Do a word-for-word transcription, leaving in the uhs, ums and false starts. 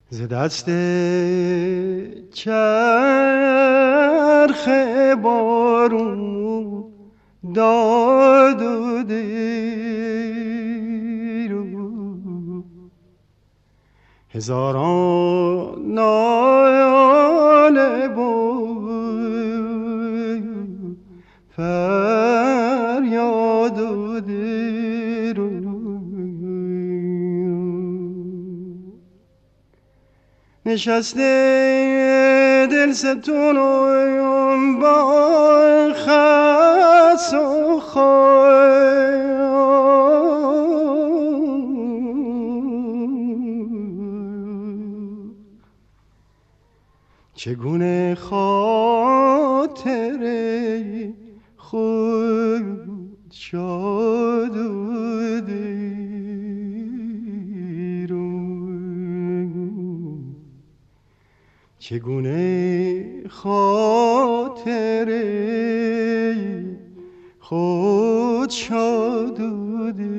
ز دست چرخ بارون داد و دیر هزاران ناله بود فریاد و دیر نشسته دل ستون و با خس و خای چگونه خاطر خود شاد و دیر چگونه خاطر خود شاد و دیر